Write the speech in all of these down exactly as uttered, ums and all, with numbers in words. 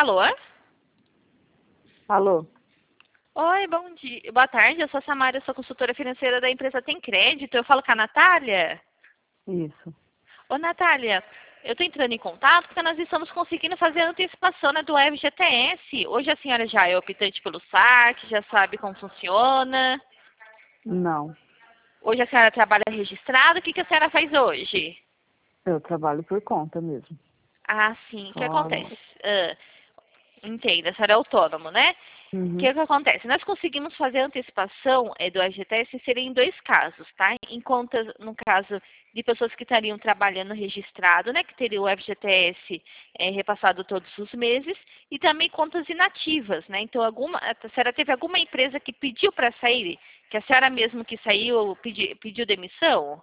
Alô? Alô? Oi, bom dia. Boa tarde, eu sou a Samara, eu sou consultora financeira da empresa Tem Crédito. Eu falo com a Natália? Isso. Ô, Natália, eu estou entrando em contato porque nós estamos conseguindo fazer a antecipação, né, do F G T S. Hoje a senhora já é optante pelo saque, já sabe como funciona. Não. Hoje a senhora trabalha registrado. O que, que a senhora faz hoje? Eu trabalho por conta mesmo. Ah, sim. O que Só... acontece? Ah, entenda, a senhora é autônomo, né? O Uhum. que, que acontece? Nós conseguimos fazer a antecipação é, do F G T S seria em dois casos, tá? Em contas, no caso de pessoas que estariam trabalhando registrado, né? Que teriam o F G T S é, repassado todos os meses, e também contas inativas, né? Então, alguma, a senhora teve alguma empresa que pediu para sair, que a senhora mesmo que saiu pedi, pediu demissão?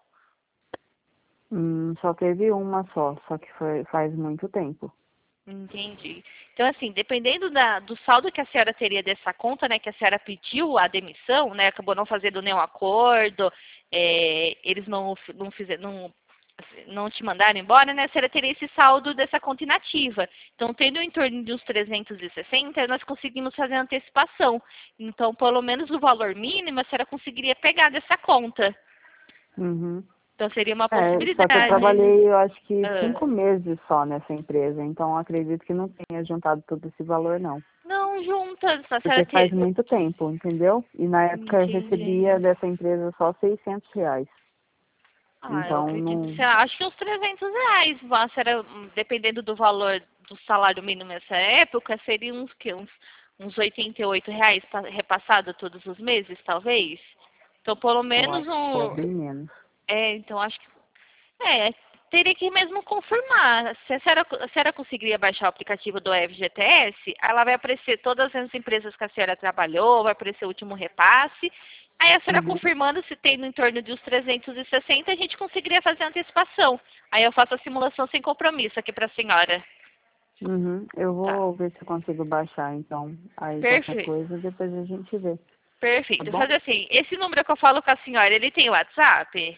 Hum, só teve uma só, só que foi, faz muito tempo. Entendi. Então, assim, dependendo da, do saldo que a senhora teria dessa conta, né, que a senhora pediu a demissão, né, acabou não fazendo nenhum acordo, é, eles não, não fizeram, não, não te mandaram embora, né, a senhora teria esse saldo dessa conta inativa. Então, tendo em torno de uns trezentos e sessenta, nós conseguimos fazer a antecipação. Então, pelo menos o valor mínimo, a senhora conseguiria pegar dessa conta. Uhum. Então, seria uma É, só que eu possibilidade. trabalhei, eu acho que Ah. cinco meses só nessa empresa, então acredito que não tenha juntado todo esse valor, não. Não, juntas, a senhora Porque faz te... muito tempo, entendeu? E na época eu recebia Entendi. dessa empresa só seiscentos reais. Ah, eu Então, acredito que não... será, acho que uns trezentos reais. Mas será, dependendo do valor do salário mínimo nessa época, seria uns, que, uns, uns oitenta e oito reais pa- repassado todos os meses, talvez. Então, pelo eu menos acho que é um... bem menos. É, então acho que... É, teria que mesmo confirmar. Se a senhora, a senhora conseguiria baixar o aplicativo do F G T S, ela vai aparecer todas as empresas que a senhora trabalhou, vai aparecer o último repasse. Aí a senhora Uhum. confirmando se tem no entorno de uns trezentos e sessenta, a gente conseguiria fazer a antecipação. Aí eu faço a simulação sem compromisso aqui para a senhora. Uhum. Eu Tá. vou ver se eu consigo baixar, então. Aí qualquer Perfeito. coisa, depois a gente vê. Tá Perfeito. bom? Fazer assim, esse número que eu falo com a senhora, ele tem WhatsApp?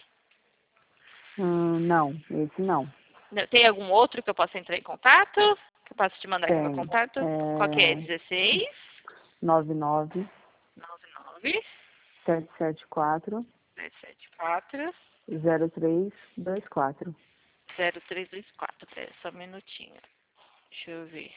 Hum, não, esse não. Tem algum outro que eu possa entrar em contato? Que eu posso te mandar aqui meu Tem. contato? Qual que é? É dezesseis, nove nove nove nove, sete sete quatro sete sete quatro, zero três dois quatro. zero três dois quatro. Pera só um minutinho. Deixa eu ver.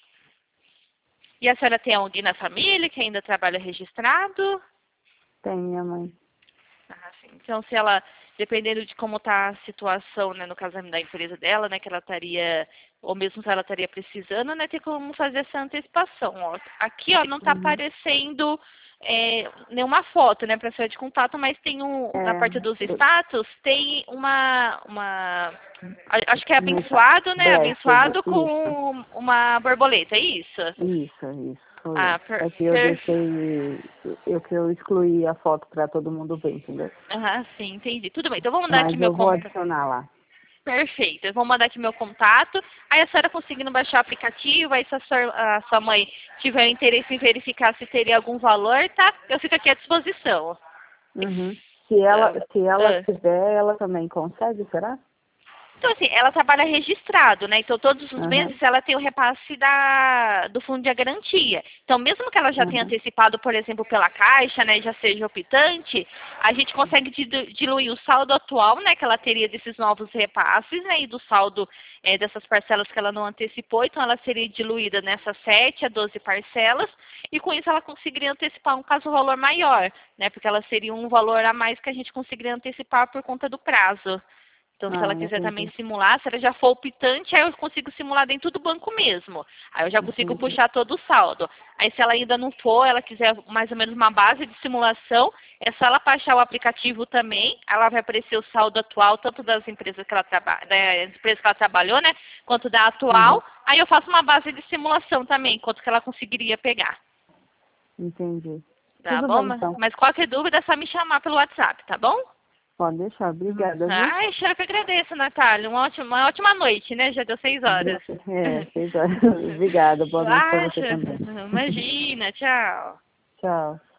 E a senhora tem alguém na família que ainda trabalha registrado? Tem minha mãe. Ah, sim. Então, se ela, dependendo de como está a situação, né, no caso da empresa dela, né, que ela estaria, ou mesmo se ela estaria precisando, né, tem como fazer essa antecipação. Ó. Aqui, ó, não está Uhum. aparecendo é, nenhuma foto, né, para ser de contato, mas tem um, na É, parte dos eu- status, tem uma, uma, a- acho que é Mecha- abençoado, né, Blessed, abençoado isso. com uma borboleta, é isso? Isso, isso, sou eu. Ah, per, É que eu per, deixei, eu que eu excluí a foto pra todo mundo ver, entendeu? ah, sim, entendi. Tudo bem, então vou mandar aqui Mas meu eu vou contato. adicionar lá. Perfeito. Eu vou mandar aqui meu contato. Aí a senhora conseguindo baixar o aplicativo, aí se a sua, a sua mãe tiver interesse em verificar se teria algum valor, tá? Eu fico aqui à disposição. Uhum. Se ela, Ah, se ela ah. quiser, ela também consegue, será? Então, assim, ela trabalha registrado, né? Então, todos os Aham, meses ela tem o repasse da, do fundo de garantia. Então, mesmo que ela já tenha aham, antecipado, por exemplo, pela Caixa, né, já seja optante, a gente consegue dilu- diluir o saldo atual, né, que ela teria desses novos repasses, né, e do saldo eh, dessas parcelas que ela não antecipou. Então, ela seria diluída nessas sete a doze parcelas, e com isso ela conseguiria antecipar um caso valor maior, né, porque ela seria um valor a mais que a gente conseguiria antecipar por conta do prazo. Então, se ela Ah, quiser também entendi. simular, se ela já for optante, aí eu consigo simular dentro do banco mesmo. Aí eu já consigo Entendi. puxar todo o saldo. Aí, se ela ainda não for, ela quiser mais ou menos uma base de simulação, é só ela baixar o aplicativo também. Ela vai aparecer o saldo atual, tanto das empresas que ela trabalha, das empresas que ela trabalhou, né? Quanto da Uhum. atual. Aí eu faço uma base de simulação também, quanto que ela conseguiria pegar. Entendi. Tá Tudo bom? bem, Mas então. mas qualquer dúvida é só me chamar pelo WhatsApp, tá bom? Pode deixar. Obrigada, viu? Ai, eu que agradeço, Natália. Uma ótima, uma ótima noite, né? Já deu seis horas. Obri- É, seis horas. Obrigada. Boa noite para você Acha? também. Imagina, tchau. Tchau.